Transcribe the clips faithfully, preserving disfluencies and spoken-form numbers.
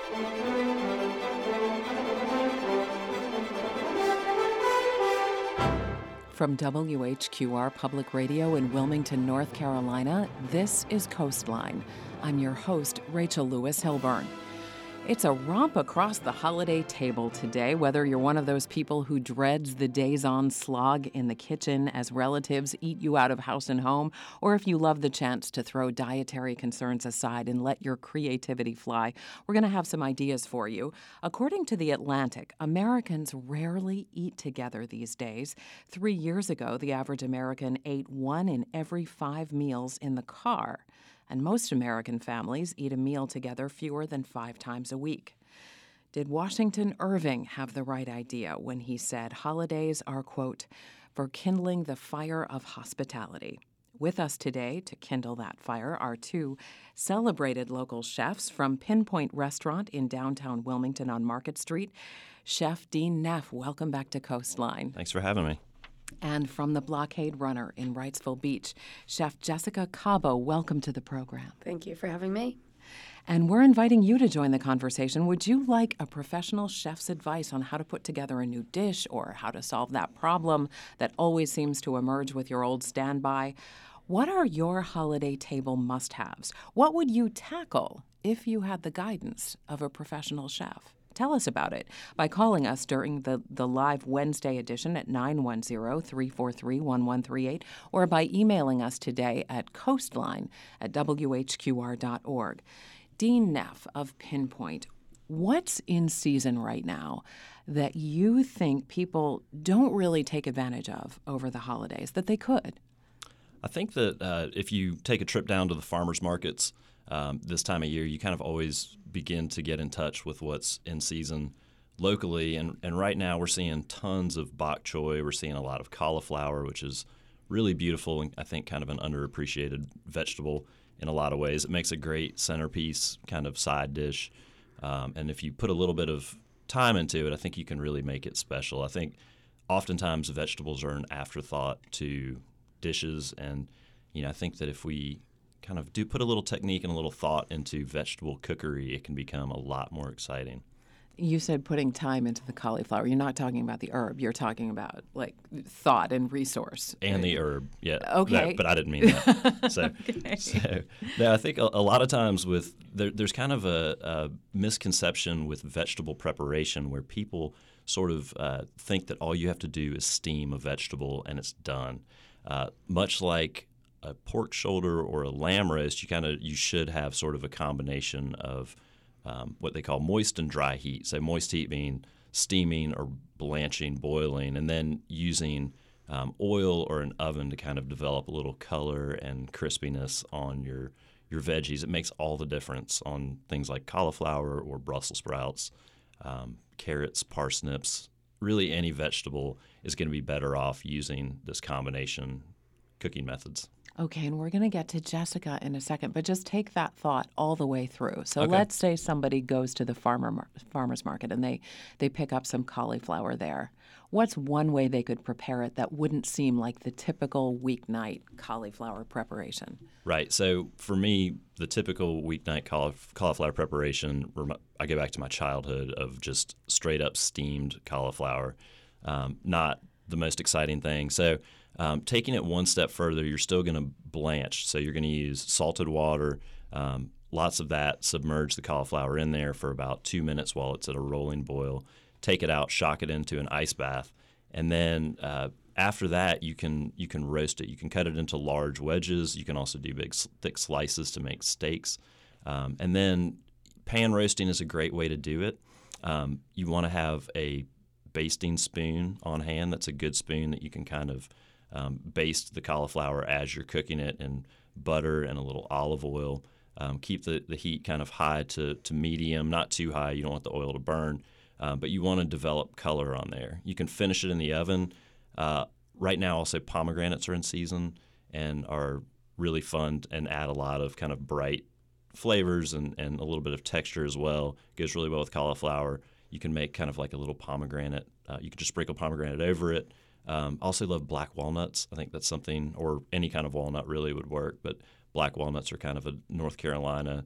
From W H Q R Public Radio in Wilmington, North Carolina, this is Coastline. I'm your host, Rachel Lewis Hilburn. It's a romp across the holiday table today, whether you're one of those people who dreads the days-on slog in the kitchen as relatives eat you out of house and home, or if you love the chance to throw dietary concerns aside and let your creativity fly. We're going to have some ideas for you. According to The Atlantic, Americans rarely eat together these days. Three years ago, the average American ate one in every five meals in the car. And most American families eat a meal together fewer than five times a week. Did Washington Irving have the right idea when he said holidays are, quote, for kindling the fire of hospitality? With us today to kindle that fire are two celebrated local chefs from Pinpoint Restaurant in downtown Wilmington on Market Street. Chef Dean Neff, welcome back to Coastline. Thanks for having me. And from the Blockade Runner in Wrightsville Beach, Chef Jessica Cabo, welcome to the program. Thank you for having me. And we're inviting you to join the conversation. Would you like a professional chef's advice on how to put together a new dish or how to solve that problem that always seems to emerge with your old standby? What are your holiday table must-haves? What would you tackle if you had the guidance of a professional chef? Tell us about it by calling us during the, the live Wednesday edition at nine one zero, three four three, one one three eight or by emailing us today at coastline at w h q r dot org. Dean Neff of Pinpoint, what's in season right now that you think people don't really take advantage of over the holidays that they could? I think that uh, if you take a trip down to the farmers markets um, this time of year, you kind of always begin to get in touch with what's in season locally. And, and right now we're seeing tons of bok choy. We're seeing a lot of cauliflower, which is really beautiful and I think kind of an underappreciated vegetable in a lot of ways. It makes a great centerpiece kind of side dish. Um, and if you put a little bit of time into it, I think you can really make it special. I think oftentimes vegetables are an afterthought to dishes. And, you know, I think that if we kind of do put a little technique and a little thought into vegetable cookery, it can become a lot more exciting. You said putting time into the cauliflower. You're not talking about the herb. You're talking about, like, thought and resource. And the herb, yeah. Okay. That, but I didn't mean that. So, okay. so yeah, I think a, a lot of times with there, there's kind of a, a misconception with vegetable preparation where people sort of uh, think that all you have to do is steam a vegetable and it's done. Uh, much like a pork shoulder or a lamb roast, you kind of you should have sort of a combination of um, what they call moist and dry heat. So moist heat being steaming or blanching, boiling, and then using um, oil or an oven to kind of develop a little color and crispiness on your your veggies. It makes all the difference on things like cauliflower or Brussels sprouts, um, carrots, parsnips. Really, any vegetable is going to be better off using this combination cooking methods. Okay, and we're going to get to Jessica in a second, but just take that thought all the way through. So Okay. let's say somebody goes to the farmer mar- farmer's market and they, they pick up some cauliflower there. What's one way they could prepare it that wouldn't seem like the typical weeknight cauliflower preparation? Right. So for me, the typical weeknight caulif- cauliflower preparation, rem- I go back to my childhood of just straight up steamed cauliflower. Um, not the most exciting thing. So um, taking it one step further, you're still going to blanch. So you're going to use salted water, um, lots of that, submerge the cauliflower in there for about two minutes while it's at a rolling boil. Take it out, shock it into an ice bath, and then uh, after that, you can you can roast it. You can cut it into large wedges. You can also do big, thick slices to make steaks. Um, and then pan roasting is a great way to do it. Um, you want to have a basting spoon on hand. That's a good spoon that you can kind of um, baste the cauliflower as you're cooking it in butter and a little olive oil. Um, keep the, the heat kind of high to, to medium, not too high. You don't want the oil to burn. Uh, but you want to develop color on there. You can finish it in the oven. Uh, right now, also pomegranates are in season and are really fun and add a lot of kind of bright flavors and, and a little bit of texture as well. Goes really well with cauliflower. You can make kind of like a little pomegranate. Uh, you can just sprinkle pomegranate over it. Um, also love black walnuts. I think that's something, or any kind of walnut really would work, but black walnuts are kind of a North Carolina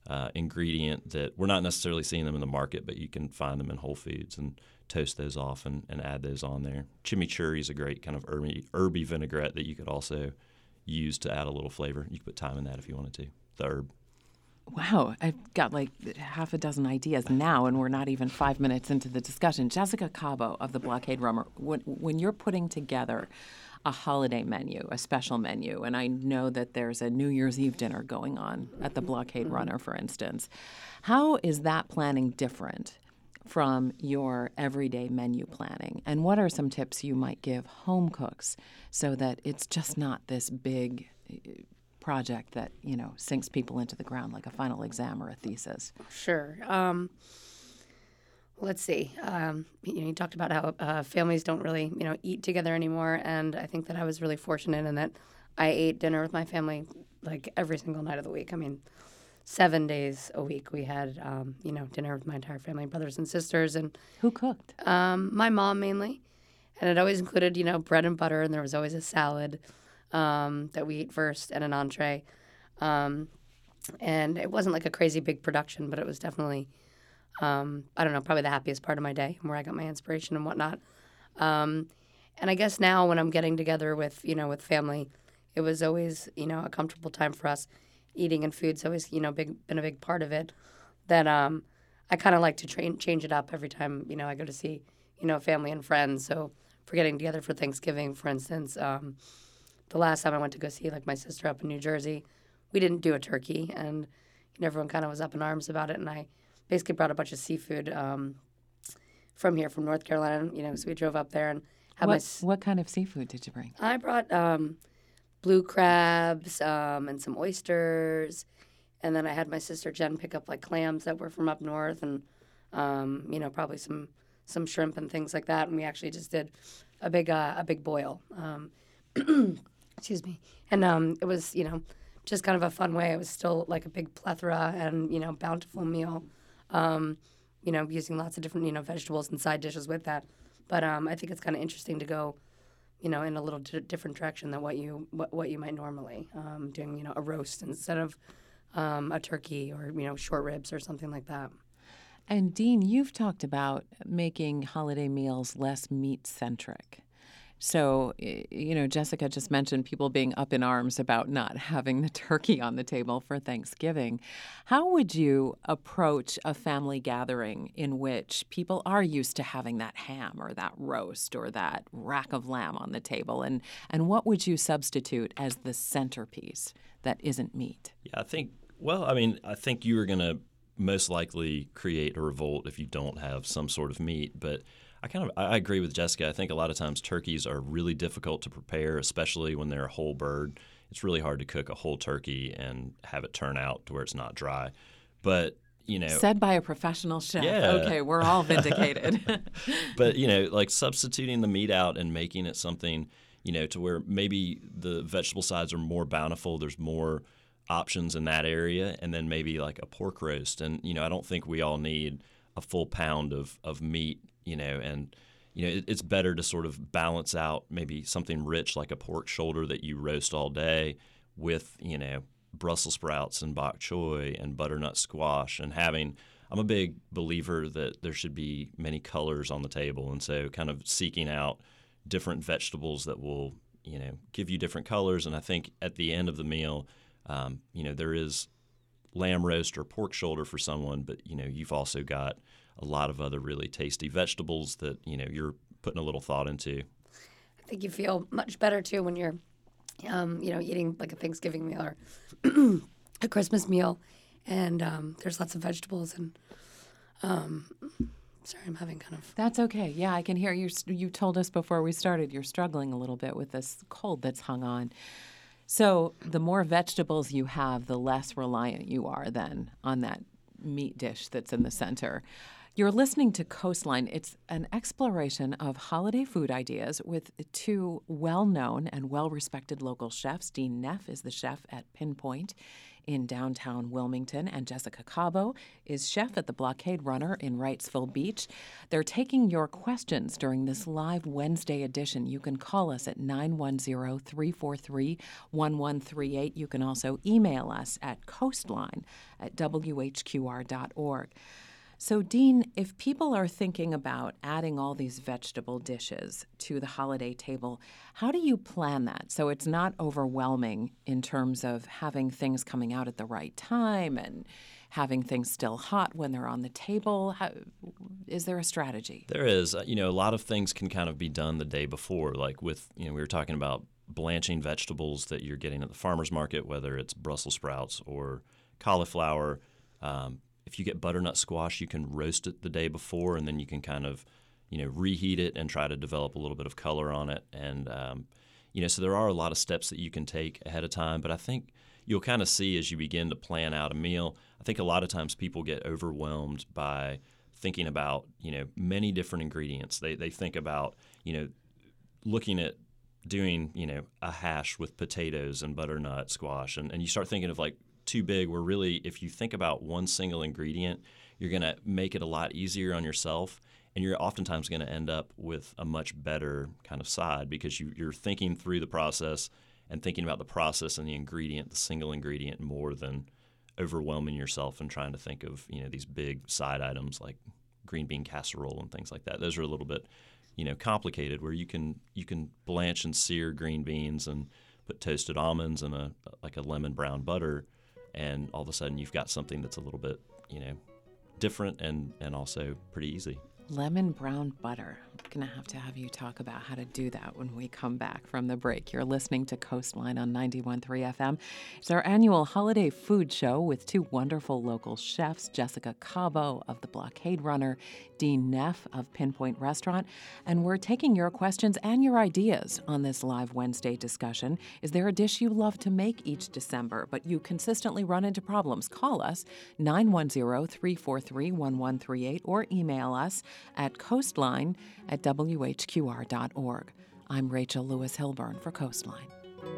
uh, ingredient that we're not necessarily seeing them in the market, but you can find them in Whole Foods and toast those off and, and add those on there. Chimichurri is a great kind of herby, herby vinaigrette that you could also use to add a little flavor. You could put thyme in that if you wanted to, the herb. Wow, I've got like half a dozen ideas now, and we're not even five minutes into the discussion. Jessica Cabo of the Blockade Runner, when, when you're putting together a holiday menu, a special menu, and I know that there's a New Year's Eve dinner going on at the Blockade Runner, for instance, how is that planning different from your everyday menu planning? And what are some tips you might give home cooks so that it's just not this big project that, you know, sinks people into the ground like a final exam or a thesis? Sure. Um, let's see. Um, you know, you talked about how uh, families don't really, you know, eat together anymore, and I think that I was really fortunate in that I ate dinner with my family like every single night of the week. I mean, seven days a week we had, um, you know, dinner with my entire family, brothers and sisters. And who cooked? Um, my mom mainly, and it always included, you know, bread and butter, and there was always a salad. Um, that we ate first and an entree. Um, and it wasn't like a crazy big production, but it was definitely, um, I don't know, probably the happiest part of my day and where I got my inspiration and whatnot. Um, and I guess now when I'm getting together with, you know, with family, it was always, you know, a comfortable time for us. Eating and food's always, you know, big, been a big part of it. That um, I kind of like to train, change it up every time, you know, I go to see, you know, family and friends. So for getting together for Thanksgiving, for instance, um, the last time I went to go see, like, my sister up in New Jersey, we didn't do a turkey, and you know, everyone kind of was up in arms about it, and I basically brought a bunch of seafood um, from here, from North Carolina, you know, so we drove up there and had what, my... S- what kind of seafood did you bring? I brought um, blue crabs um, and some oysters, and then I had my sister Jen pick up, like, clams that were from up north, and, um, you know, probably some, some shrimp and things like that, and we actually just did a big, uh, a big boil. Um Excuse me. And um, it was, you know, just kind of a fun way. It was still like a big plethora and, you know, bountiful meal, um, you know, using lots of different, you know, vegetables and side dishes with that. But um, I think it's kind of interesting to go, you know, in a little d- different direction than what you what, what you might normally, um, doing, you know, a roast instead of um, a turkey or, you know, short ribs or something like that. And Dean, you've talked about making holiday meals less meat-centric. So, you know, Jessica just mentioned people being up in arms about not having the turkey on the table for Thanksgiving. How would you approach a family gathering in which people are used to having that ham or that roast or that rack of lamb on the table? And, and what would you substitute as the centerpiece that isn't meat? Yeah, I think, well, I mean, I think you are going to most likely create a revolt if you don't have some sort of meat, but I kind of I agree with Jessica. I think a lot of times turkeys are really difficult to prepare, especially when they're a whole bird. It's really hard to cook a whole turkey and have it turn out to where it's not dry. But, you know, said by a professional chef. Yeah. Okay, we're all vindicated. But, you know, like substituting the meat out and making it something, you know, to where maybe the vegetable sides are more bountiful. There's more options in that area, and then maybe like a pork roast. And, you know, I don't think we all need a full pound of, of meat. You know, and, you know, it, it's better to sort of balance out maybe something rich like a pork shoulder that you roast all day with, you know, Brussels sprouts and bok choy and butternut squash and having – I'm a big believer that there should be many colors on the table. And so kind of seeking out different vegetables that will, you know, give you different colors. And I think at the end of the meal, um, you know, there is lamb roast or pork shoulder for someone, but, you know, you've also got – a lot of other really tasty vegetables that, you know, you're putting a little thought into. I think you feel much better, too, when you're, um, you know, eating like a Thanksgiving meal or a Christmas meal, and um, there's lots of vegetables. And um, sorry, I'm having kind of... That's okay. Yeah, I can hear you. You told us before we started you're struggling a little bit with this cold that's hung on. So the more vegetables you have, the less reliant you are then on that meat dish that's in the center. You're listening to Coastline. It's an exploration of holiday food ideas with two well-known and well-respected local chefs. Dean Neff is the chef at Pinpoint in downtown Wilmington, and Jessica Cabo is chef at the Blockade Runner in Wrightsville Beach. They're taking your questions during this live Wednesday edition. You can call us at nine one zero, three four three, one one three eight. You can also email us at coastline at w h q r dot org. So, Dean, if people are thinking about adding all these vegetable dishes to the holiday table, how do you plan that so it's not overwhelming in terms of having things coming out at the right time and having things still hot when they're on the table? How, is there a strategy? There is. You know, a lot of things can kind of be done the day before, like with, you know, we were talking about blanching vegetables that you're getting at the farmer's market, whether it's Brussels sprouts or cauliflower. Um, If you get butternut squash, you can roast it the day before, and then you can kind of, you know, reheat it and try to develop a little bit of color on it. And, um, you know, so there are a lot of steps that you can take ahead of time. But I think you'll kind of see as you begin to plan out a meal, I think a lot of times people get overwhelmed by thinking about, you know, many different ingredients. They, they think about, you know, looking at doing, you know, a hash with potatoes and butternut squash. And, and you start thinking of like, too big, where really if you think about one single ingredient, you're going to make it a lot easier on yourself, and you're oftentimes going to end up with a much better kind of side because you, you're thinking through the process and thinking about the process and the ingredient, the single ingredient, more than overwhelming yourself and trying to think of, you know, these big side items like green bean casserole and things like that. Those are a little bit, you know, complicated, where you can you can blanch and sear green beans and put toasted almonds and a like a lemon brown butter, and all of a sudden you've got something that's a little bit, you know, different and, and also pretty easy. Lemon brown butter. I'm going to have to have you talk about how to do that when we come back from the break. You're listening to Coastline on ninety-one point three F M. It's our annual holiday food show with two wonderful local chefs, Jessica Cabo of the Blockade Runner, Dean Neff of Pinpoint Restaurant, and we're taking your questions and your ideas on this live Wednesday discussion. Is there a dish you love to make each December, but you consistently run into problems? Call us, nine one zero, three four three, one one three eight, or email us at coastline at w h q r dot org. I'm Rachel Lewis Hilburn for Coastline.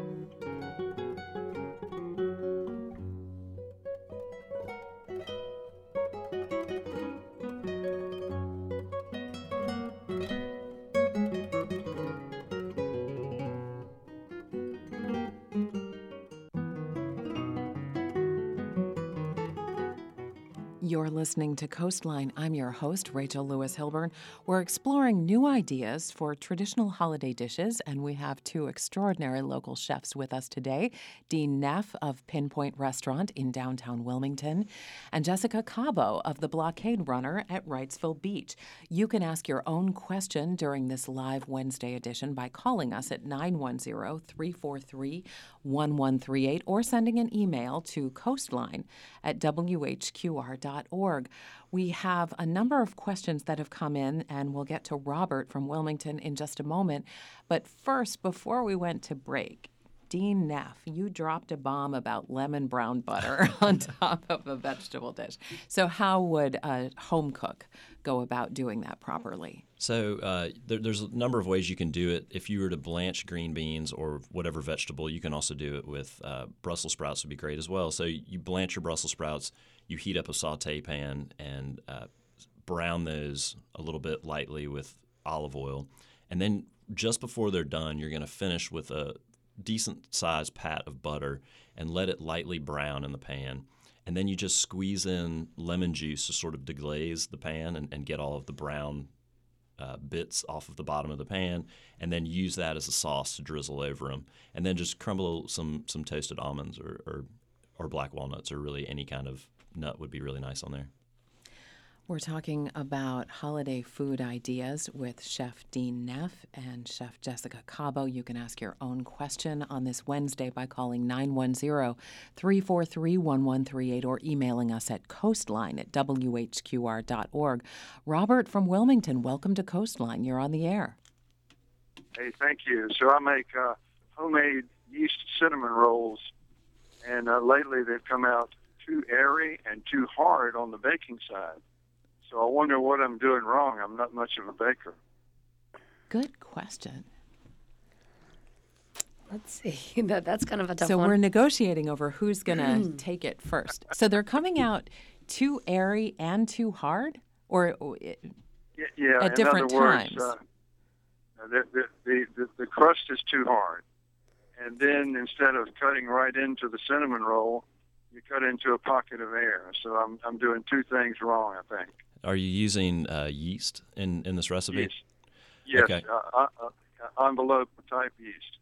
You're listening to Coastline. I'm your host, Rachel Lewis Hilburn. We're exploring new ideas for traditional holiday dishes, and we have two extraordinary local chefs with us today, Dean Neff of Pinpoint Restaurant in downtown Wilmington, and Jessica Cabo of the Blockade Runner at Wrightsville Beach. You can ask your own question during this live Wednesday edition by calling us at nine one zero, three four three, one one three eight or sending an email to coastline at w h q r dot org. We have a number of questions that have come in, and we'll get to Robert from Wilmington in just a moment. But first, before we went to break, Dean Neff, you dropped a bomb about lemon brown butter on top of a vegetable dish. So how would a home cook go about doing that properly? So uh, there, there's a number of ways you can do it. If you were to blanch green beans or whatever vegetable, you can also do it with uh, Brussels sprouts would be great as well. So you blanch your Brussels sprouts, you heat up a saute pan and uh, brown those a little bit lightly with olive oil. And then just before they're done, you're going to finish with a decent-sized pat of butter and let it lightly brown in the pan. And then you just squeeze in lemon juice to sort of deglaze the pan and, and get all of the brown uh, bits off of the bottom of the pan, and then use that as a sauce to drizzle over them. And then just crumble some some toasted almonds or, or, or black walnuts, or really any kind of nut would be really nice on there. We're talking about holiday food ideas with Chef Dean Neff and Chef Jessica Cabo. You can ask your own question on this Wednesday by calling nine one zero, three four three, one one three eight or emailing us at coastline at w h q r dot org. Robert from Wilmington, welcome to Coastline. You're on the air. Hey, thank you. So I make uh, homemade yeast cinnamon rolls, and uh, lately they've come out too airy and too hard on the baking side. So I wonder what I'm doing wrong. I'm not much of a baker. Good question. Let's see. that That's kind of a tough So one. we're negotiating over who's going to take it first. So they're coming out too airy and too hard? Or or it- Yeah, yeah. At in different other words, times. Uh, the, the, the, the, the crust is too hard. And then instead of cutting right into the cinnamon roll, you cut into a pocket of air. So I'm I'm doing two things wrong, I think. Are you using uh, yeast in, in this recipe? Yes, yes, Okay. uh, uh, uh, envelope type yeast,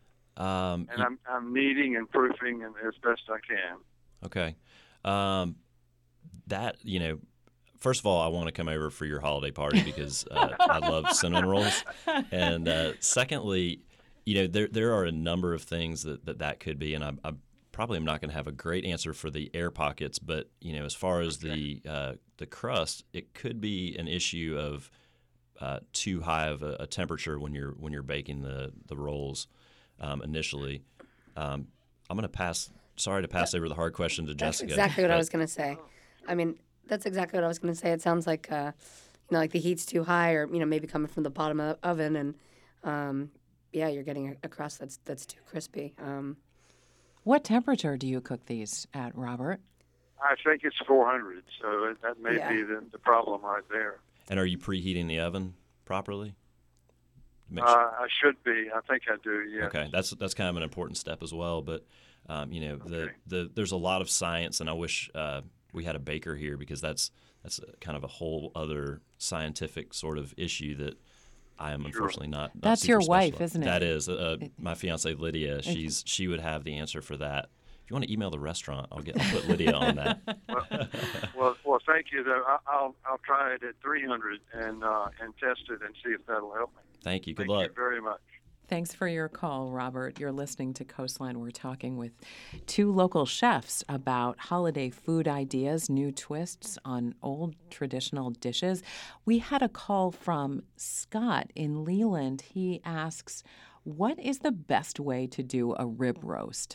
Um, and I'm I'm kneading and proofing and as best I can. Okay. Um, that, you know, first of all, I want to come over for your holiday party because uh, I love cinnamon rolls. And uh, secondly, you know, there there are a number of things that that, that could be, and I, I probably am not going to have a great answer for the air pockets, but, you know, as far as the uh, the crust, it could be an issue of uh, too high of a, a temperature when you're when you're baking the, the rolls um, initially. Um, I'm going to pass Sorry to pass over the hard question to That's Jessica. exactly what I but- was going to say. I mean, that's exactly what I was going to say. It sounds like, uh, you know, like the heat's too high, or you know, maybe coming from the bottom of the oven, and um, yeah, you're getting a, a crust that's that's too crispy. Um, what temperature do you cook these at, Robert? I think it's four hundred, so that- that may Yeah. be the, the problem right there. And are you preheating the oven properly? Make Uh, sure- I should be. I think I do. Yes. Okay, that's that's kind of an important step as well. But um, you know, the, Okay. the there's a lot of science, and I wish uh, we had a baker here because that's that's a, kind of a whole other scientific sort of issue that I am unfortunately not. not That's super your wife, special- isn't it? That is uh, my fiance Lydia. She's she would have the answer for that. If you want to email the restaurant, I'll get I'll put Lydia on that. Well, well, thank you. Though I, I'll I'll try it at three hundred and uh, and test it and see if that'll help me. Thank you. Good Thank luck. you very much. Thanks for your call, Robert. You're listening to Coastline. We're talking with two local chefs about holiday food ideas, new twists on old traditional dishes. We had a call from Scott in Leland. He asks, what is the best way to do a rib roast?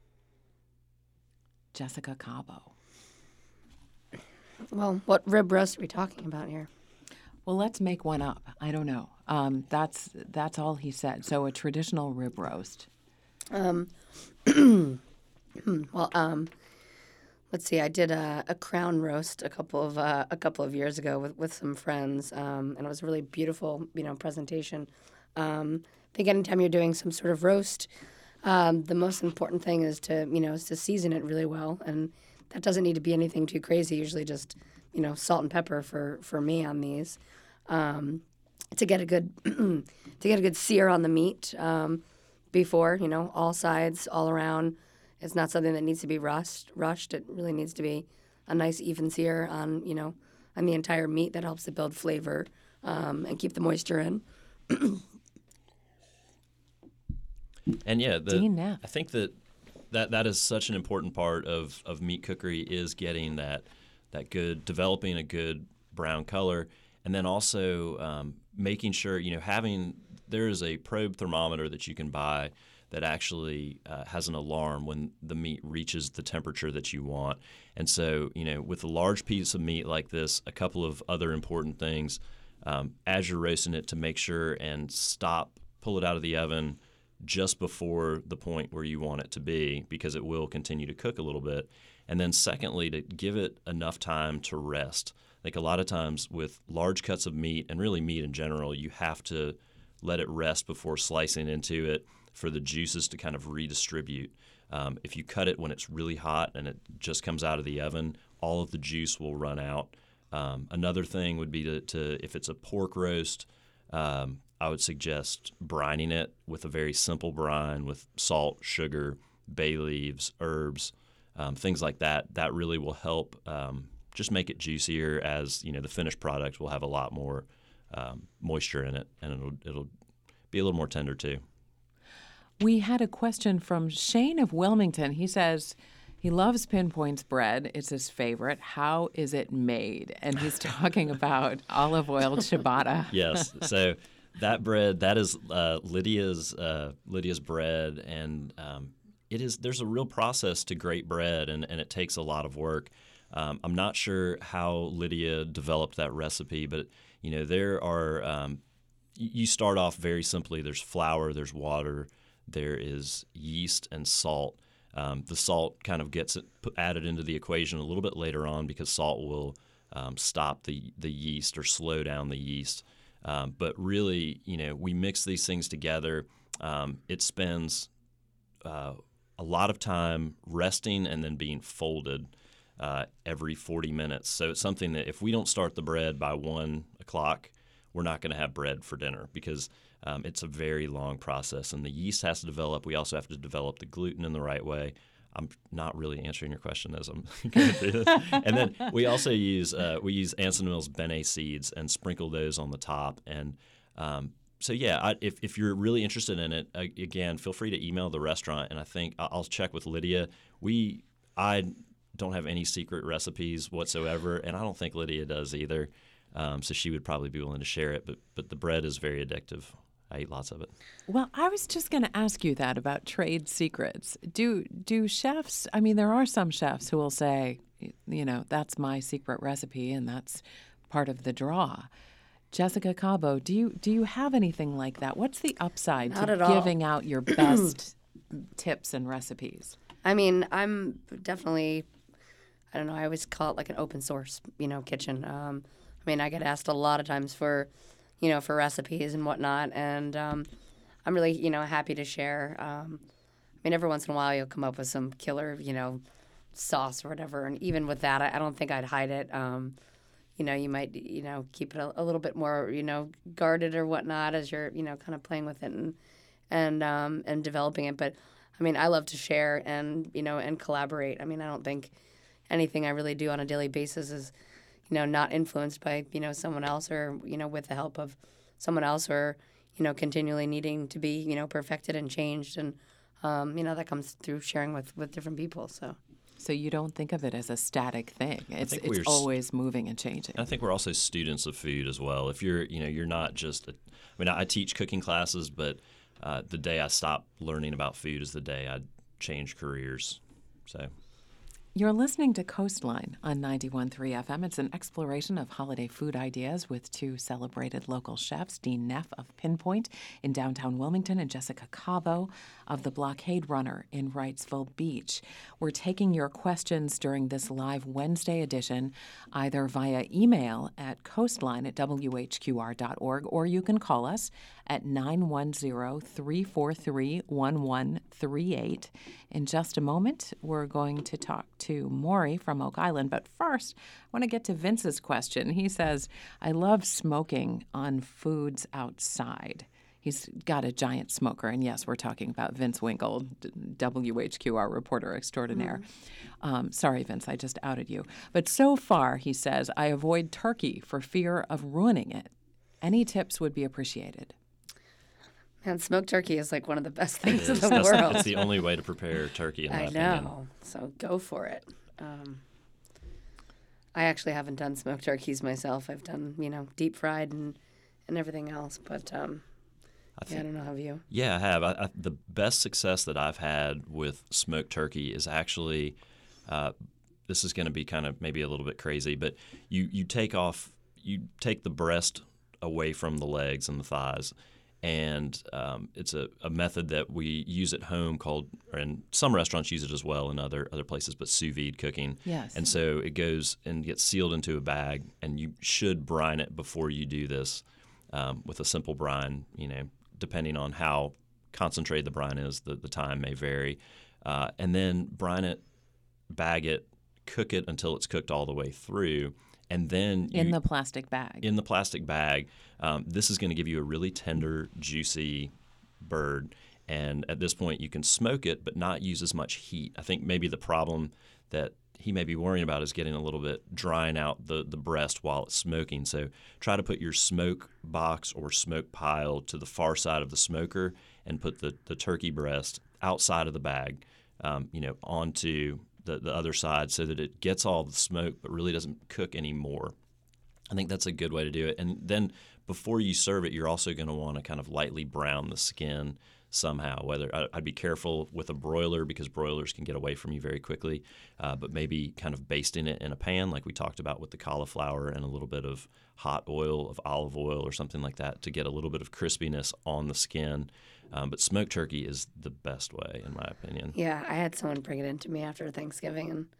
Jessica Cabo. well, what rib roast are we talking about here? Well, let's make one up. I don't know. Um, that's that's all he said. So a traditional rib roast. Well, um, let's see. I did a, a crown roast a couple of uh, a couple of years ago with, with some friends, um, and it was a really beautiful, you know, presentation. Um, I think anytime you're doing some sort of roast, um, the most important thing is to you know is to season it really well, and that doesn't need to be anything too crazy. Usually, just you know, salt and pepper for for me on these. Um, to get a good to get a good sear on the meat. Um, before, you know, all sides, all around. It's not something that needs to be rushed. Rushed. It really needs to be a nice even sear on, you know, on the entire meat. That helps to build flavor um, and keep the moisture in. And yeah, the, Dean Knapp. I think that, that that is such an important part of, of meat cookery is getting that that good, developing a good brown color, and then also um, making sure, you know, having, there is a probe thermometer that you can buy that actually uh, has an alarm when the meat reaches the temperature that you want. And so, you know, with a large piece of meat like this, a couple of other important things, um, as you're roasting it, to make sure and stop, pull it out of the oven just before the point where you want it to be, because it will continue to cook a little bit. And then secondly, to give it enough time to rest. Like a lot of times with large cuts of meat, and really meat in general, you have to let it rest before slicing into it for the juices to kind of redistribute. Um, if you cut it when it's really hot and it just comes out of the oven, all of the juice will run out. Um, another thing would be to, to if it's a pork roast, um, I would suggest brining it with a very simple brine with salt, sugar, bay leaves, herbs, um, things like that. That really will help um, just make it juicier, as you know the finished product will have a lot more um, moisture in it, and it'll it'll be a little more tender too. We had a question from Shane of Wilmington. He says he loves Pinpoint's bread. It's his favorite. How is it made? And he's talking about olive oil ciabatta. Yes. So that bread, that is uh, Lydia's uh, Lydia's bread, and um, it is there's a real process to grate bread, and, and it takes a lot of work. Um, I'm not sure how Lydia developed that recipe, but you know there are um, you start off very simply. There's flour, there's water, there is yeast and salt. Um, the salt kind of gets it put, added into the equation a little bit later on because salt will um, stop the the yeast or slow down the yeast. Um, but really, you know, we mix these things together. Um, it spends uh, a lot of time resting and then being folded uh, every forty minutes. So it's something that if we don't start the bread by one o'clock, we're not going to have bread for dinner because um, it's a very long process. And the yeast has to develop. We also have to develop the gluten in the right way. I'm not really answering your question as I'm going through this. And then we also use uh, we use Anson Mills Bene seeds and sprinkle those on the top. And um, so, yeah, I, if, if you're really interested in it, uh, again, feel free to email the restaurant. And I think I'll check with Lydia. We I don't have any secret recipes whatsoever, and I don't think Lydia does either. Um, so she would probably be willing to share it. But but the bread is very addictive. I eat lots of it. Well, I was just going to ask you that about trade secrets. Do do chefs, I mean, there are some chefs who will say, you know, that's my secret recipe and that's part of the draw. Jessica Cabo, do you do you have anything like that? What's the upside Not to at all. giving out your best tips and recipes? I mean, I'm definitely, I don't know, I always call it like an open source, you know, kitchen. Um, I mean, I get asked a lot of times for, you know, for recipes and whatnot, and um, I'm really, you know, happy to share. Um, I mean, every once in a while you'll come up with some killer, you know, sauce or whatever, and even with that, I, I don't think I'd hide it. Um, you know, you might, you know, keep it a, a little bit more, you know, guarded or whatnot as you're, you know, kind of playing with it and and um, and developing it. But I mean, I love to share and, you know, and collaborate. I mean, I don't think anything I really do on a daily basis is, you know, not influenced by, you know, someone else or, you know, with the help of someone else or, you know, continually needing to be, you know, perfected and changed. And, um, you know, that comes through sharing with, with different people. So So you don't think of it as a static thing. It's think it's we're s- always moving and changing. I think we're also students of food as well. If you're, you know, you're not just, a, I mean, I teach cooking classes, but uh, the day I stop learning about food is the day I change careers. So. You're listening to Coastline on ninety-one point three F M. It's an exploration of holiday food ideas with two celebrated local chefs, Dean Neff of Pinpoint in downtown Wilmington and Jessica Cabo of the Blockade Runner in Wrightsville Beach. We're taking your questions during this live Wednesday edition, either via email at coastline at w h q r dot org, or you can call us at nine one zero, three four three, one one three eight. In just a moment, we're going to talk to Maury from Oak Island. But first, I want to get to Vince's question. He says, I love smoking on foods outside. He's got a giant smoker. And yes, we're talking about Vince Winkle, W H Q R reporter extraordinaire. Mm-hmm. Um, sorry, Vince, I just outed you. But so far, he says, I avoid turkey for fear of ruining it. Any tips would be appreciated. Man, smoked turkey is like one of the best It things in is. the That's, world. that's the only way to prepare turkey, in my I opinion. know. So go for it. Um, I actually haven't done smoked turkeys myself. I've done, you know, deep fried and, and everything else. But um, I think, yeah, I don't know. Have you? Yeah, I have. I, I, the best success that I've had with smoked turkey is actually, uh, this is going to be kind of maybe a little bit crazy, but you, you take off, you take the breast away from the legs and the thighs. And um, it's a, a method that we use at home called, and some restaurants use it as well in other other places, but sous vide cooking. Yes. And so it goes and gets sealed into a bag, and you should brine it before you do this um, with a simple brine. You know, depending on how concentrated the brine is, the, the time may vary. Uh, and then brine it, bag it, cook it until it's cooked all the way through. And then you, in the plastic bag. In the plastic bag. Um, this is going to give you a really tender, juicy bird. And at this point, you can smoke it, but not use as much heat. I think maybe the problem that he may be worrying about is getting a little bit drying out the, the breast while it's smoking. So try to put your smoke box or smoke pile to the far side of the smoker and put the, the turkey breast outside of the bag, um, you know, onto The, the other side so that it gets all the smoke but really doesn't cook anymore. I think that's a good way to do it. And then before you serve it, you're also going to want to kind of lightly brown the skin somehow. Whether I- I'd be careful with a broiler because broilers can get away from you very quickly, uh, but maybe kind of basting it in a pan like we talked about with the cauliflower and a little bit of hot oil, of olive oil or something like that to get a little bit of crispiness on the skin. Um, but smoked turkey is the best way, in my opinion. Yeah, I had someone bring it in to me after Thanksgiving, and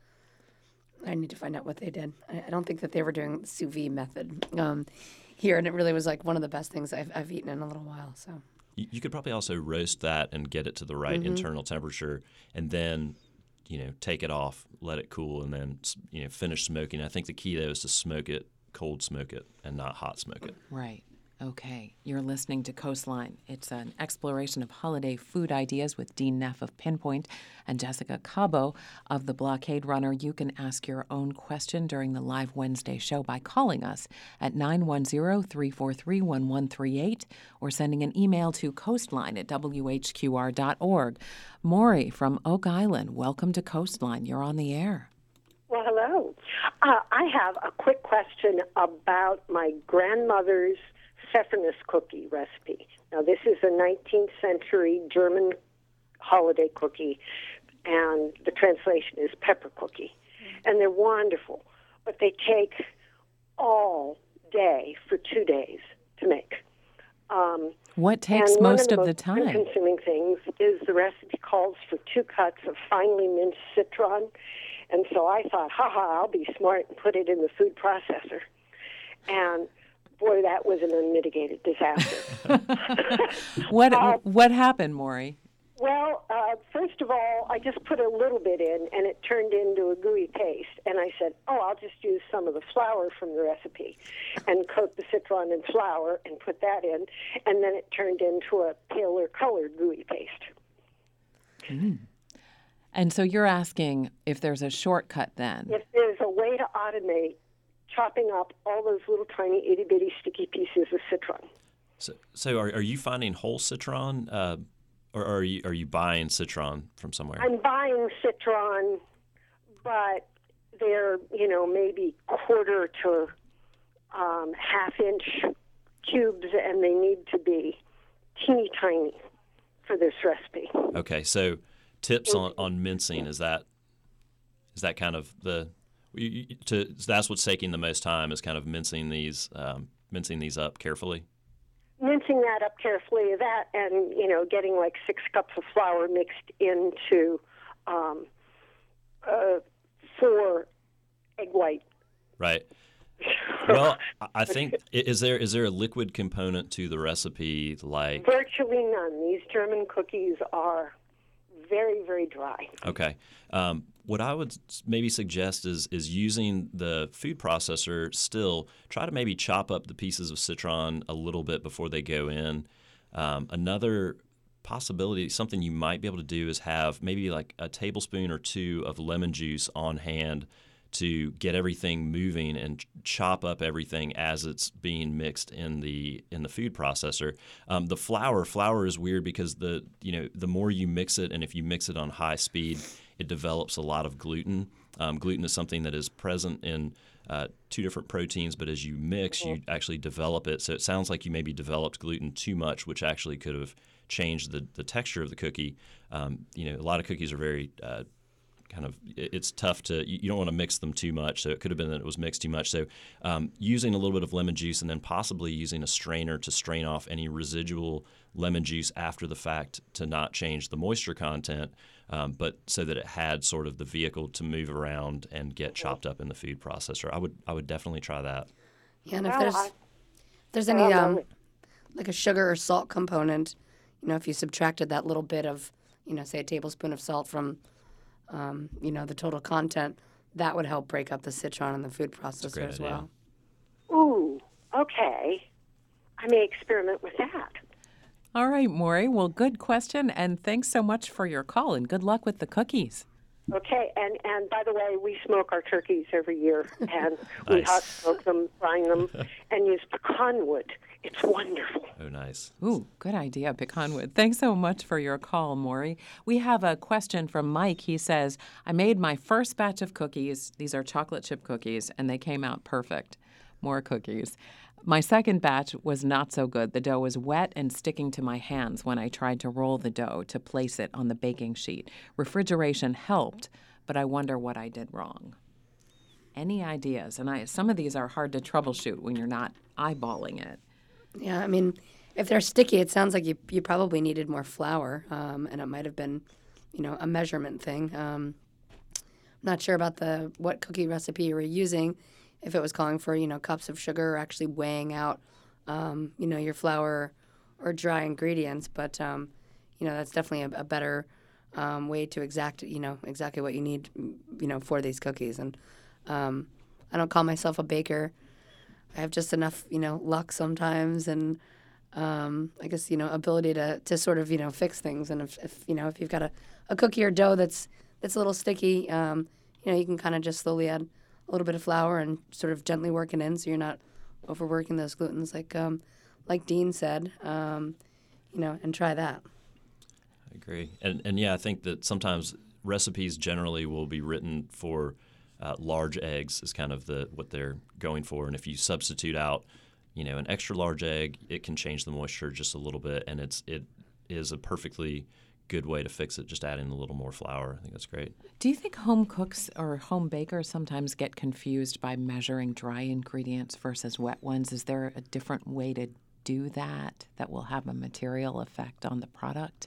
I need to find out what they did. I, I don't think that they were doing the sous vide method um, here, and it really was like one of the best things I've, I've eaten in a little while. So You, you could probably also roast that and get it to the right Mm-hmm. internal temperature, and then, you know, take it off, let it cool, and then, you know, finish smoking. I think the key though is to smoke it, cold smoke it, and not hot smoke it. Right. Okay. You're listening to Coastline. It's an exploration of holiday food ideas with Dean Neff of Pinpoint and Jessica Cabo of The Blockade Runner. You can ask your own question during the live Wednesday show by calling us at nine one zero, three four three, one one three eight or sending an email to coastline at w h q r dot org. Maury from Oak Island, welcome to Coastline. You're on the air. Well, hello. Uh, I have a quick question about my grandmother's Pfeffernuss cookie recipe. Now, this is a nineteenth century German holiday cookie, and the translation is pepper cookie. And they're wonderful, but they take all day for two days to make. Um, What takes and one most of of the the most time? consuming things is the recipe calls for two cuts of finely minced citron. And so I thought, haha, I'll be smart and put it in the food processor. And boy, that was an unmitigated disaster. What Uh, what happened, Maury? Well, uh, first of all, I just put a little bit in, and it turned into a gooey paste. And I said, oh, I'll just use some of the flour from the recipe and coat the citron in flour and put that in. And then it turned into a paler colored gooey paste. Mm. And so you're asking if there's a shortcut then. If there's a way to automate chopping up all those little tiny itty-bitty sticky pieces of citron. So, so are, are you finding whole citron, uh, or are you are you buying citron from somewhere? I'm buying citron, but they're, you know, maybe quarter to um, half-inch cubes, and they need to be teeny tiny for this recipe. Okay, so tips on, on mincing, is that is that kind of the you- you- to that's what's taking the most time, is kind of mincing these um, mincing these up carefully? Mincing that up carefully, that and, you know, getting like six cups of flour mixed into um, uh, four egg white. Right. Well, I- I think i- is there is there a liquid component to the recipe, like Virtually none. These German cookies are very, very dry. okay. Um, what I would s- maybe suggest is is using the food processor still. Try to maybe chop up the pieces of citron a little bit before they go in. Um, another possibility, something you might be able to do, is have maybe like a tablespoon or two of lemon juice on hand to get everything moving and ch- chop up everything as it's being mixed in the in the food processor. Um, the flour, flour is weird because the you know the more you mix it, and if you mix it on high speed, it develops a lot of gluten. Um, gluten is something that is present in uh, two different proteins, but as you mix, you actually develop it. So it sounds like you maybe developed gluten too much, which actually could have changed the the texture of the cookie. Um, you know, a lot of cookies are very uh, kind of it's tough to you don't want to mix them too much, so it could have been that it was mixed too much. So um, using a little bit of lemon juice and then possibly using a strainer to strain off any residual lemon juice after the fact to not change the moisture content, um, but so that it had sort of the vehicle to move around and get chopped up in the food processor. I would I would definitely try that. Yeah, and if Well, there's I- if there's I any don't know. um like a sugar or salt component, you know, if you subtracted that little bit of, you know, say a tablespoon of salt from, um, you know, the total content, that would help break up the citron in the food processor great as idea. well. Ooh, okay. I may experiment with that. All right, Maury. Well, good question, and thanks so much for your call, and good luck with the cookies. Okay, and, and by the way, we smoke our turkeys every year, and we Nice. hot smoke them, brine them, and use pecan wood. It's wonderful. Oh, nice. Ooh, good idea, pecan wood. Thanks so much for your call, Maury. We have a question from Mike. He says, I made my first batch of cookies. These are chocolate chip cookies, and they came out perfect. More cookies. My second batch was not so good. The dough was wet and sticking to my hands when I tried to roll the dough to place it on the baking sheet. Refrigeration helped, but I wonder what I did wrong. Any ideas? And I, some of these are hard to troubleshoot when you're not eyeballing it. Yeah, I mean, if they're sticky, it sounds like you you probably needed more flour, um, and it might have been, you know, a measurement thing. Um, I'm not sure about the what cookie recipe you were using, if it was calling for, you know, cups of sugar or actually weighing out, um, you know, your flour or dry ingredients. But, um, you know, that's definitely a, a better um, way to exact, you know, exactly what you need, you know, for these cookies. And um, I don't call myself a baker. I have just enough, you know, luck sometimes and um, I guess, you know, ability to, to sort of, you know, fix things. And if, if you know, if you've got a, a cookie or dough that's that's a little sticky, um, you know, you can kind of just slowly add a little bit of flour and sort of gently work it in so you're not overworking those glutens like um, like Dean said, um, you know, and try that. I agree. And, and yeah, I think that sometimes recipes generally will be written for uh, large eggs is kind of the what they're going for. And if you substitute out, you know, an extra large egg, it can change the moisture just a little bit. And it's it is a perfectly good way to fix it, just adding a little more flour. I think that's great. Do you think home cooks or home bakers sometimes get confused by measuring dry ingredients versus wet ones? Is there a different way to do that that will have a material effect on the product?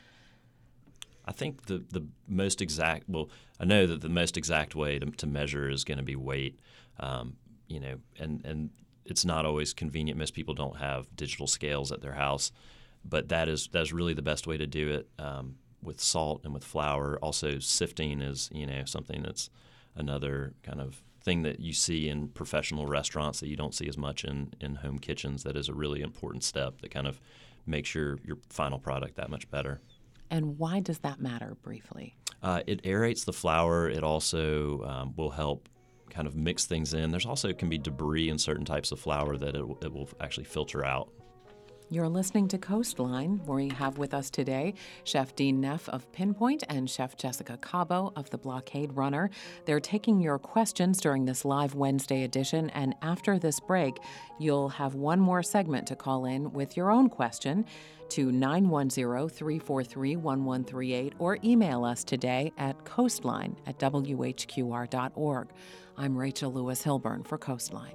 I think the, the most exact, well, I know that the most exact way to, to measure is going to be weight, um, you know, and, and it's not always convenient. Most people don't have digital scales at their house. But that is that's really the best way to do it um, with salt and with flour. Also, sifting is you know something that's another kind of thing that you see in professional restaurants that you don't see as much in, in home kitchens. That is a really important step that kind of makes your, your final product that much better. And why does that matter, briefly? Uh, it aerates the flour. It also um, will help kind of mix things in. There's also can be debris in certain types of flour that it, it will actually filter out. You're listening to Coastline, where we have with us today Chef Dean Neff of Pinpoint and Chef Jessica Cabo of the Blockade Runner. They're taking your questions during this live Wednesday edition, and after this break, you'll have one more segment to call in with your own question to nine one zero, three four three, one one three eight or email us today at coastline at w h q r dot org. I'm Rachel Lewis Hilburn for Coastline.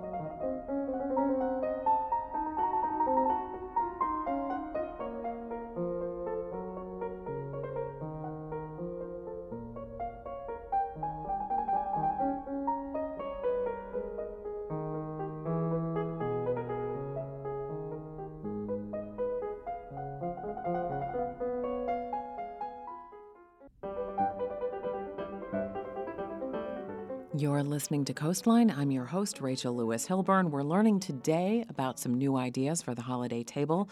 You're listening to Coastline. I'm your host, Rachel Lewis Hilburn. We're learning today about some new ideas for the holiday table,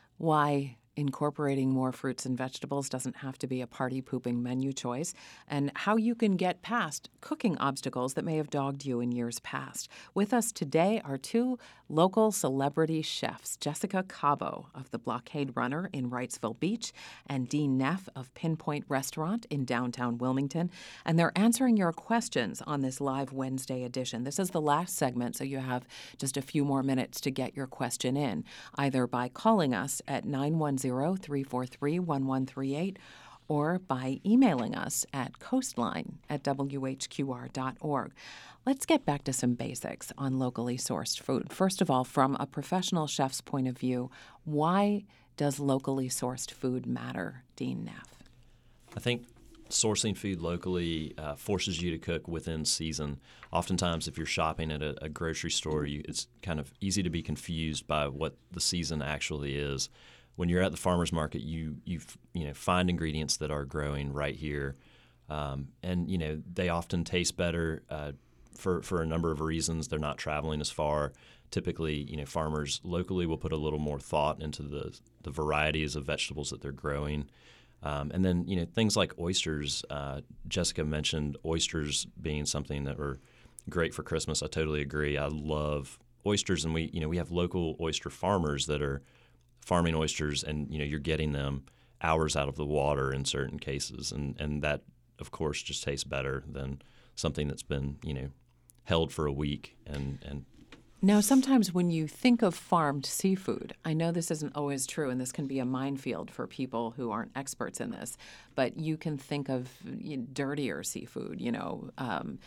why incorporating more fruits and vegetables doesn't have to be a party-pooping menu choice, and how you can get past cooking obstacles that may have dogged you in years past. With us today are two local celebrity chefs, Jessica Cabo of the Blockade Runner in Wrightsville Beach and Dean Neff of Pinpoint Restaurant in downtown Wilmington, and they're answering your questions on this live Wednesday edition. This is the last segment, so you have just a few more minutes to get your question in, either by calling us at nine one zero, three four three, one one three eight or by emailing us at coastline at w h q r dot org. Let's get back to some basics on locally sourced food. First of all, from a professional chef's point of view, why does locally sourced food matter, Dean Neff? I think sourcing food locally uh, forces you to cook within season. Oftentimes, if you're shopping at a, a grocery store, you, it's kind of easy to be confused by what the season actually is. When you're at the farmer's market, you you you know find ingredients that are growing right here, um, and you know they often taste better uh, for for a number of reasons. They're not traveling as far. Typically, you know, farmers locally will put a little more thought into the the varieties of vegetables that they're growing. Um, and then, you know, things like oysters. Uh, Jessica mentioned oysters being something that were great for Christmas. I totally agree. I love oysters, and we, you know, we have local oyster farmers that are farming oysters, and you know, you're getting them hours out of the water in certain cases, and and that, of course, just tastes better than something that's been, you know, held for a week and and Now, sometimes when you think of farmed seafood, I know this isn't always true, and this can be a minefield for people who aren't experts in this, but you can think of you know, dirtier seafood, you know, um,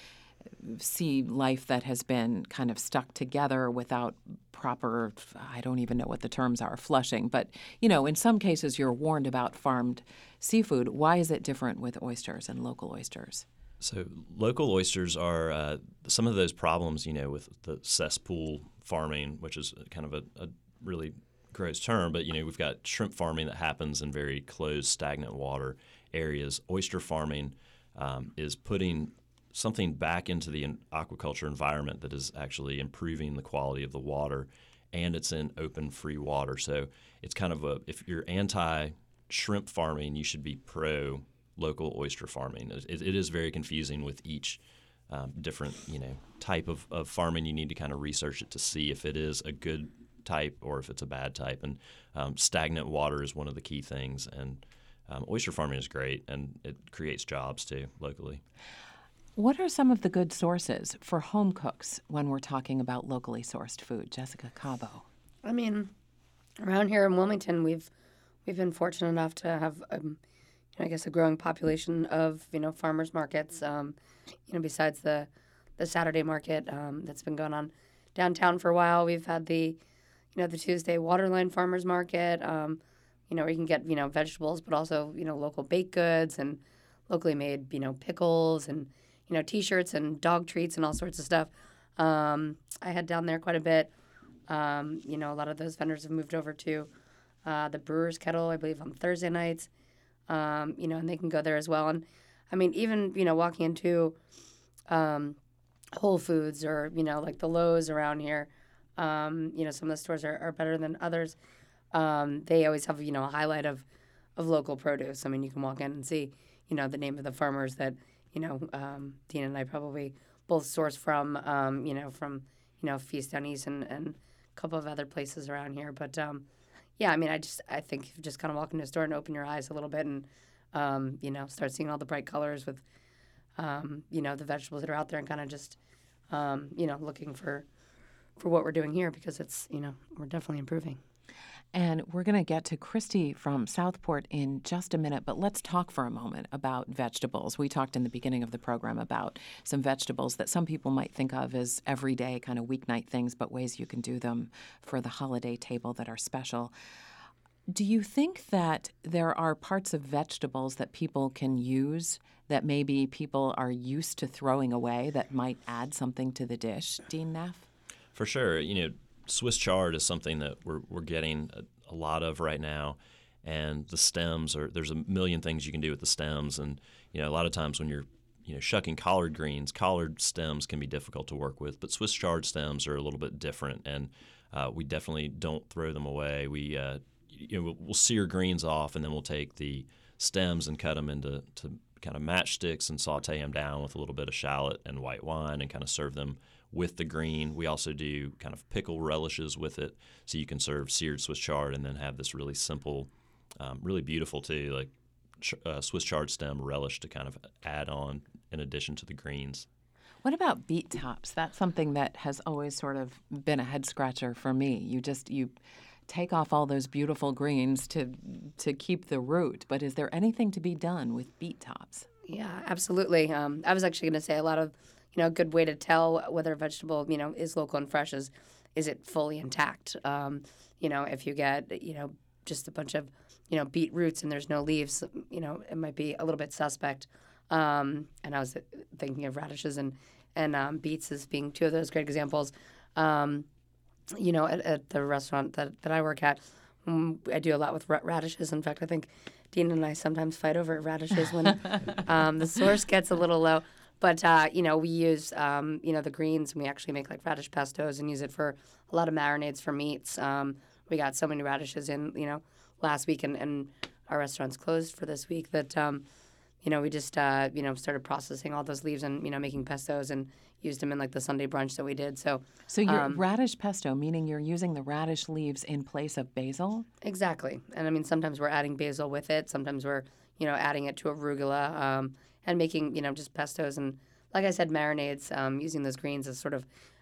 sea life that has been kind of stuck together without proper, I don't even know what the terms are, flushing. But, you know, in some cases you're warned about farmed seafood. Why is it different with oysters and local oysters? So local oysters are uh, some of those problems, you know, with the cesspool farming, which is kind of a, a really gross term, but, you know, we've got shrimp farming that happens in very closed, stagnant water areas. Oyster farming um, is putting something back into the aquaculture environment that is actually improving the quality of the water, and it's in open, free water. So it's kind of a, if you're anti-shrimp farming, you should be pro local oyster farming. It, it is very confusing with each um, different, you know, type of, of farming. You need to kind of research it to see if it is a good type or if it's a bad type. And um, stagnant water is one of the key things. And um, oyster farming is great, and it creates jobs too locally. What are some of the good sources for home cooks when we're talking about locally sourced food? Jessica Cabo. I mean, around here in Wilmington, we've we've been fortunate enough to have, um, you know, I guess, a growing population of you know farmers markets. Um, you know, besides the the Saturday market um, that's been going on downtown for a while, we've had the you know the Tuesday Waterline Farmers Market. Um, you know, where you can get you know vegetables, but also you know local baked goods and locally made you know pickles and you know, T-shirts and dog treats and all sorts of stuff. Um, I had down there quite a bit. Um, you know, a lot of those vendors have moved over to uh, the Brewer's Kettle, I believe, on Thursday nights. Um, you know, and they can go there as well. And, I mean, even, you know, walking into um, Whole Foods or, you know, like the Lowe's around here, um, you know, some of the stores are, are better than others. Um, they always have, you know, a highlight of, of local produce. I mean, you can walk in and see, you know, the name of the farmers that, you know, um, Dean and I probably both source from, um, you know, from, you know, Feast Down East and, and a couple of other places around here. But, um, yeah, I mean, I just, I think if you just kind of walk into a store and open your eyes a little bit and, um, you know, start seeing all the bright colors with, um, you know, the vegetables that are out there and kind of just, um, you know, looking for, for what we're doing here because it's, you know, we're definitely improving. And we're going to get to Christy from Southport in just a minute, but let's talk for a moment about vegetables. We talked in the beginning of the program about some vegetables that some people might think of as everyday kind of weeknight things, but ways you can do them for the holiday table that are special. Do you think that there are parts of vegetables that people can use that maybe people are used to throwing away that might add something to the dish? Dean Neff? For sure. You know, Swiss chard is something that we're we're getting a, a lot of right now, and the stems are there's a million things you can do with the stems, and you know a lot of times when you're you know shucking collard greens, collard stems can be difficult to work with, but Swiss chard stems are a little bit different, and uh, we definitely don't throw them away. We uh, you know we'll, we'll sear greens off, and then we'll take the stems and cut them into to kind of matchsticks and saute them down with a little bit of shallot and white wine, and kind of serve them with the green. We also do kind of pickle relishes with it, so you can serve seared Swiss chard and then have this really simple, um, really beautiful too, like ch- uh, Swiss chard stem relish to kind of add on in addition to the greens. What about beet tops? That's something that has always sort of been a head scratcher for me. You just you take off all those beautiful greens to to keep the root, but is there anything to be done with beet tops? Yeah, absolutely. Um, I was actually going to say a lot of You know, a good way to tell whether a vegetable, you know, is local and fresh is, is it fully intact? Um, you know, if you get, you know, just a bunch of, you know, beet roots and there's no leaves, you know, it might be a little bit suspect. Um, and I was thinking of radishes and, and um, beets as being two of those great examples. Um, you know, at, at the restaurant that, that I work at, um, I do a lot with radishes. In fact, I think Dean and I sometimes fight over radishes when um, the source gets a little low. But, uh, you know, we use, um, you know, the greens, and we actually make, like, radish pestos and use it for a lot of marinades for meats. Um, we got so many radishes in, you know, last week, and, and our restaurant's closed for this week that, um, you know, we just, uh, you know, started processing all those leaves and, you know, making pestos and used them in, like, the Sunday brunch that we did. So, so your um, radish pesto, meaning you're using the radish leaves in place of basil? Exactly. And, I mean, sometimes we're adding basil with it. Sometimes we're, you know, adding it to arugula. Um and making, you know, just pestos and, like I said, marinades, um, using those greens as sort of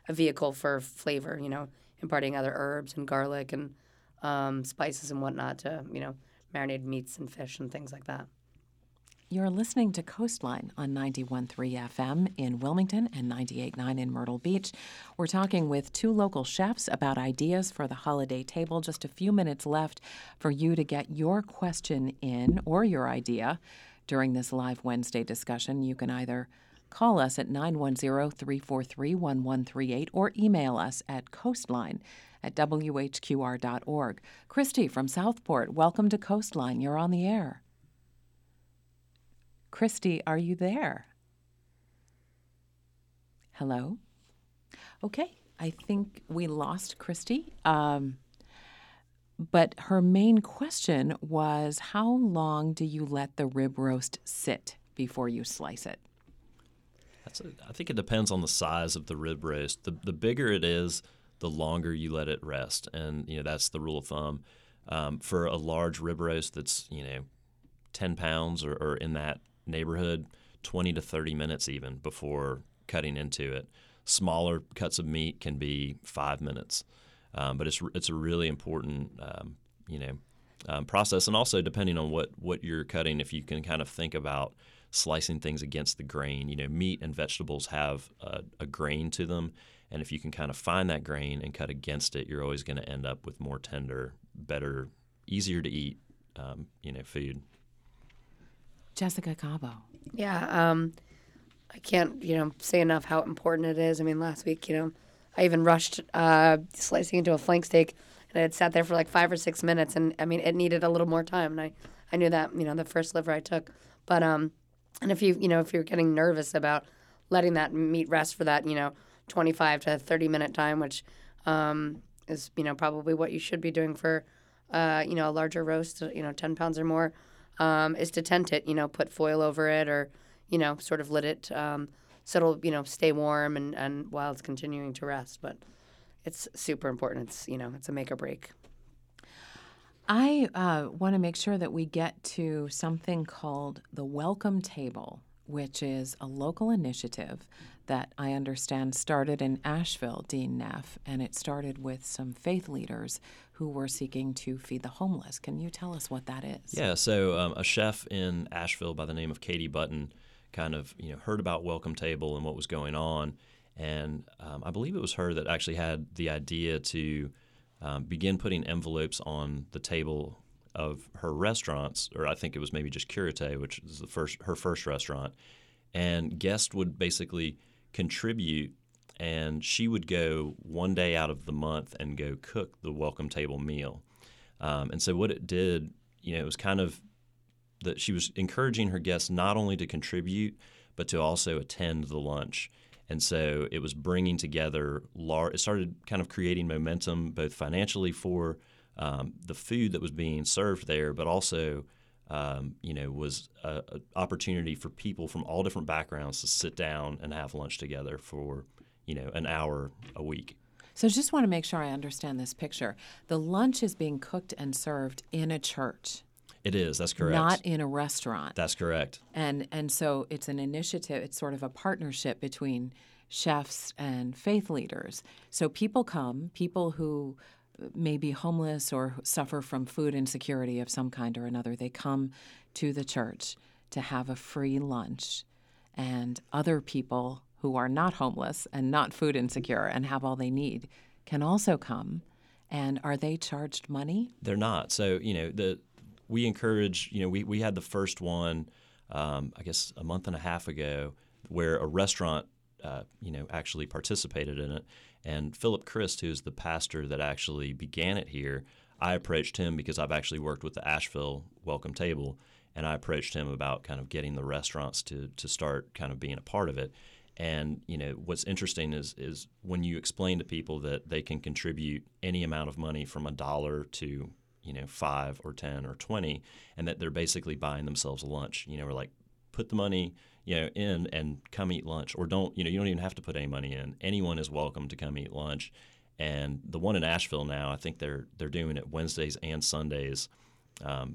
a vehicle for flavor, you know, imparting other herbs and garlic and um, spices and whatnot to, you know, marinated meats and fish and things like that. You're listening to Coastline on ninety-one point three F M in Wilmington and ninety-eight point nine in Myrtle Beach. We're talking with two local chefs about ideas for the holiday table. Just a few minutes left for you to get your question in or your idea during this live Wednesday discussion. You can either call us at nine one zero, three four three, one one three eight or email us at coastline at w h q r dot org. Christy from Southport, welcome to Coastline. You're on the air. Christy, are you there? Hello? Okay, I think we lost Christy. Um, but her main question was, how long do you let the rib roast sit before you slice it? That's a, I think it depends on the size of the rib roast. The the bigger it is, the longer you let it rest, and you know that's the rule of thumb. Um, for a large rib roast that's you know ten pounds or, or in that neighborhood, twenty to thirty minutes even before cutting into it. Smaller cuts of meat can be five minutes, um, but it's it's a really important um, you know um, process, and also depending on what what you're cutting, if you can kind of think about slicing things against the grain. You know, meat and vegetables have a, a grain to them, and if you can kind of find that grain and cut against it, you're always going to end up with more tender, better, easier to eat um, you know food. Jessica Cabo. Yeah, um, I can't, you know, say enough how important it is. I mean, last week, you know, I even rushed uh, slicing into a flank steak, and it had sat there for like five or six minutes, and I mean, it needed a little more time, and I, I knew that, you know, the first liver I took. But, um, and if you, you know, if you're getting nervous about letting that meat rest for that, you know, twenty-five to thirty minute time, which um, is, you know, probably what you should be doing for, uh, you know, a larger roast, you know, ten pounds or more, Um, is to tent it, you know, put foil over it or, you know, sort of lit it um, so it'll, you know, stay warm and, and while it's continuing to rest. But it's super important. It's, you know, it's a make or break. I uh, want to make sure that we get to something called the Welcome Table, which is a local initiative that I understand started in Asheville, Dean Neff, and it started with some faith leaders who were seeking to feed the homeless. Can you tell us what that is? Yeah, so um, a chef in Asheville by the name of Katie Button kind of you know heard about Welcome Table and what was going on, and um, I believe it was her that actually had the idea to um, begin putting envelopes on the table of her restaurants, or I think it was maybe just Curate, which is the first her first restaurant, and guests would basically contribute, and she would go one day out of the month and go cook the Welcome Table meal. Um, and so what it did, you know, it was kind of that she was encouraging her guests not only to contribute, but to also attend the lunch. And so it was bringing together, lar- it started kind of creating momentum both financially for um, the food that was being served there, but also Um, you know, was an opportunity for people from all different backgrounds to sit down and have lunch together for, you know, an hour a week. So just want to make sure I understand this picture. The lunch is being cooked and served in a church. It is. That's correct. Not in a restaurant. That's correct. And and so it's an initiative. It's sort of a partnership between chefs and faith leaders. So people come, people who may be homeless or suffer from food insecurity of some kind or another. They come to the church to have a free lunch, and other people who are not homeless and not food insecure and have all they need can also come. And are they charged money? They're not. So, you know, the we encourage, you know, we, we had the first one, um, I guess, a month and a half ago where a restaurant, uh, you know, actually participated in it. And Philip Christ, who's the pastor that actually began it here, I approached him because I've actually worked with the Asheville Welcome Table, and I approached him about kind of getting the restaurants to to start kind of being a part of it. And, you know, what's interesting is is when you explain to people that they can contribute any amount of money from a dollar to, you know, five or ten or twenty, and that they're basically buying themselves a lunch. You know, we're like, put the money, you know, in and come eat lunch, or don't, you know, you don't even have to put any money in. Anyone is welcome to come eat lunch. And the one in Asheville now, I think they're they're doing it Wednesdays and Sundays, um,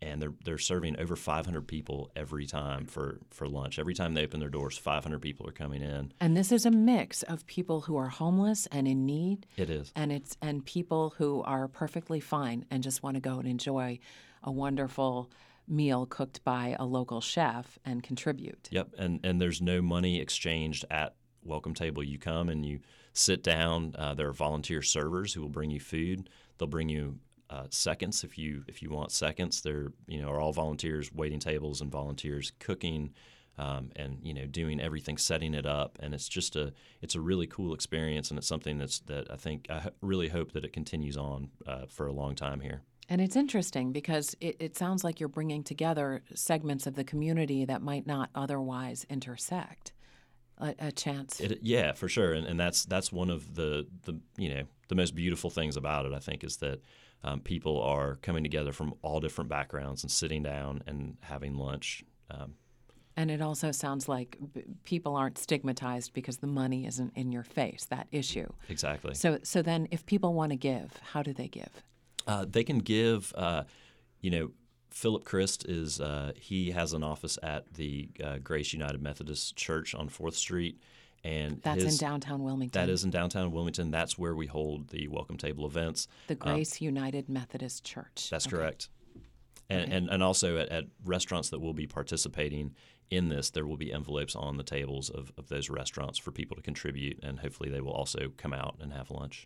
and they're they're serving over five hundred people every time for, for lunch. Every time they open their doors, five hundred people are coming in. And this is a mix of people who are homeless and in need. It is. And it's and people who are perfectly fine and just want to go and enjoy a wonderful meal cooked by a local chef and contribute. Yep, and and there's no money exchanged at Welcome Table. You come and you sit down. Uh, there are volunteer servers who will bring you food. They'll bring you uh, seconds if you if you want seconds. They're you know are all volunteers waiting tables and volunteers cooking, um, and you know doing everything, setting it up. And it's just a it's a really cool experience, and it's something that's that I think I ho- really hope that it continues on uh, for a long time here. And it's interesting because it, it sounds like you're bringing together segments of the community that might not otherwise intersect. A, a chance. It, yeah, for sure, and and that's that's one of the, the you know the most beautiful things about it. I think is that um, people are coming together from all different backgrounds and sitting down and having lunch. Um, and it also sounds like b- people aren't stigmatized because the money isn't in your face. That issue. Exactly. So so then, if people want to give, how do they give? Uh, they can give. Uh, you know. Philip Christ is uh, he has an office at the uh, Grace United Methodist Church on fourth Street, and that's his, in downtown Wilmington. That is in downtown Wilmington. That's where we hold the Welcome Table events. The Grace um, United Methodist Church. That's okay. correct. And, okay. and and also at, at restaurants that will be participating in this, there will be envelopes on the tables of, of those restaurants for people to contribute, and hopefully they will also come out and have lunch.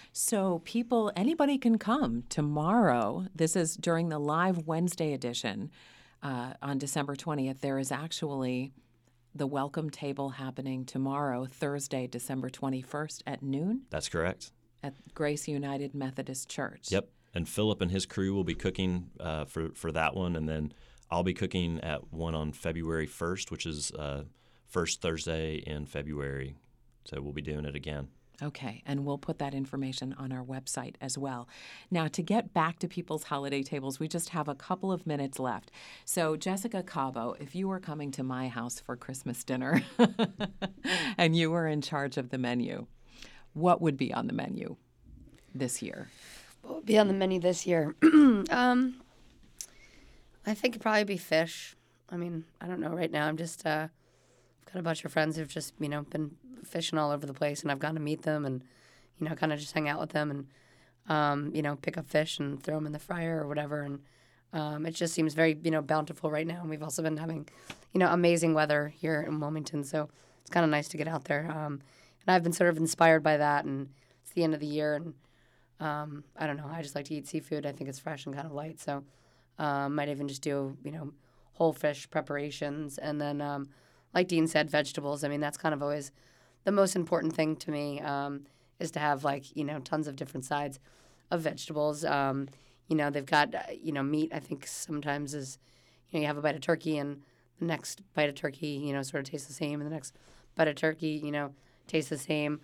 So people, anybody can come tomorrow. This is during the live Wednesday edition uh, on December twentieth. There is actually the welcome table happening tomorrow, Thursday, December twenty-first at noon. That's correct. At Grace United Methodist Church. Yep. And Philip and his crew will be cooking uh, for, for that one. And then I'll be cooking at one on February first, which is uh, first Thursday in February. So we'll be doing it again. Okay, and we'll put that information on our website as well. Now, to get back to people's holiday tables, we just have a couple of minutes left. So, Jessica Cabo, if you were coming to my house for Christmas dinner and you were in charge of the menu, what would be on the menu this year? What would be on the menu this year? um, I think it'd probably be fish. I mean, I don't know right now. I'm just, uh, I've got a bunch of friends who've just, you know, been fishing all over the place, and I've gotten to meet them and, you know, kind of just hang out with them and, um, you know, pick up fish and throw them in the fryer or whatever. And um, it just seems very, you know, bountiful right now. And we've also been having, you know, amazing weather here in Wilmington, so it's kind of nice to get out there. Um, and I've been sort of inspired by that, and it's the end of the year, and um, I don't know, I just like to eat seafood. I think it's fresh and kind of light, so um, might even just do, you know, whole fish preparations. And then, um, like Dean said, vegetables. I mean, that's kind of always the most important thing to me, um, is to have, like, you know, tons of different sides of vegetables. Um, you know, they've got, uh, you know, meat, I think sometimes is, you know, you have a bite of turkey and the next bite of turkey, you know, sort of tastes the same, and the next bite of turkey, you know, tastes the same.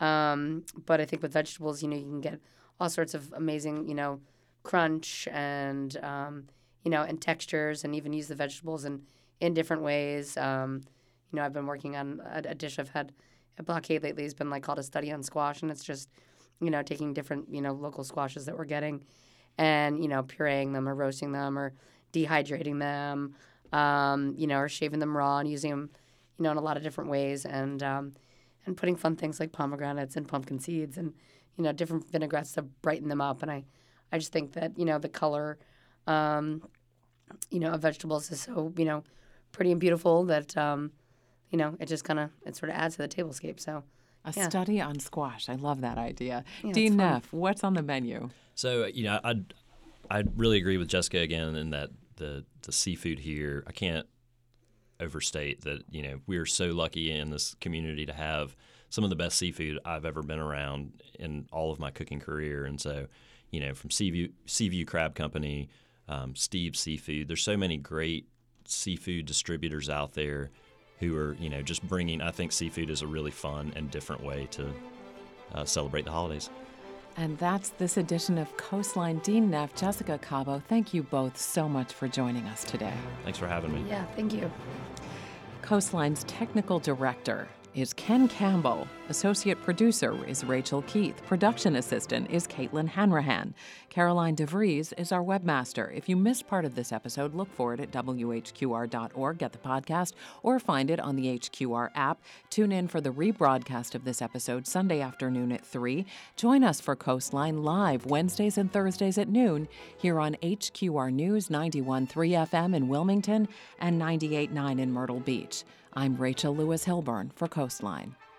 Um, but I think with vegetables, you know, you can get all sorts of amazing, you know, crunch and, um, you know, and textures, and even use the vegetables in, in different ways. Um, you know, I've been working on a, a dish I've had at Blockade lately has been like called a study on squash, and it's just, you know, taking different, you know, local squashes that we're getting and, you know, pureeing them or roasting them or dehydrating them, um, you know, or shaving them raw and using them, you know, in a lot of different ways, and um, and putting fun things like pomegranates and pumpkin seeds and, you know, different vinaigrettes to brighten them up. And I, I just think that, you know, the color, um, you know, of vegetables is so, you know, pretty and beautiful that, um, you know, it just kind of, it sort of adds to the tablescape. So, a yeah. study on squash. I love that idea. Yeah, Dean Neff, what's on the menu? So, you know, I I really agree with Jessica again in that the the seafood here, I can't overstate that, you know, we're so lucky in this community to have some of the best seafood I've ever been around in all of my cooking career. And so, you know, from Seaview, Seaview Crab Company, um, Steve's Seafood, there's so many great seafood distributors out there who are, you know, just bringing, I think seafood is a really fun and different way to uh, celebrate the holidays. And that's this edition of Coastline. Dean Neff, Jessica Cabo, thank you both so much for joining us today. Thanks for having me. Yeah, thank you. Coastline's technical director, is Ken Campbell. Associate producer is Rachel Keith. Production assistant is Caitlin Hanrahan. Caroline DeVries is our webmaster. If you missed part of this episode, look for it at W H Q R dot org, get the podcast, or find it on the H Q R app. Tune in for the rebroadcast of this episode Sunday afternoon at three. Join us for Coastline Live Wednesdays and Thursdays at noon here on H Q R News ninety-one point three F M in Wilmington and ninety-eight point nine in Myrtle Beach. I'm Rachel Lewis Hilburn for Coastline.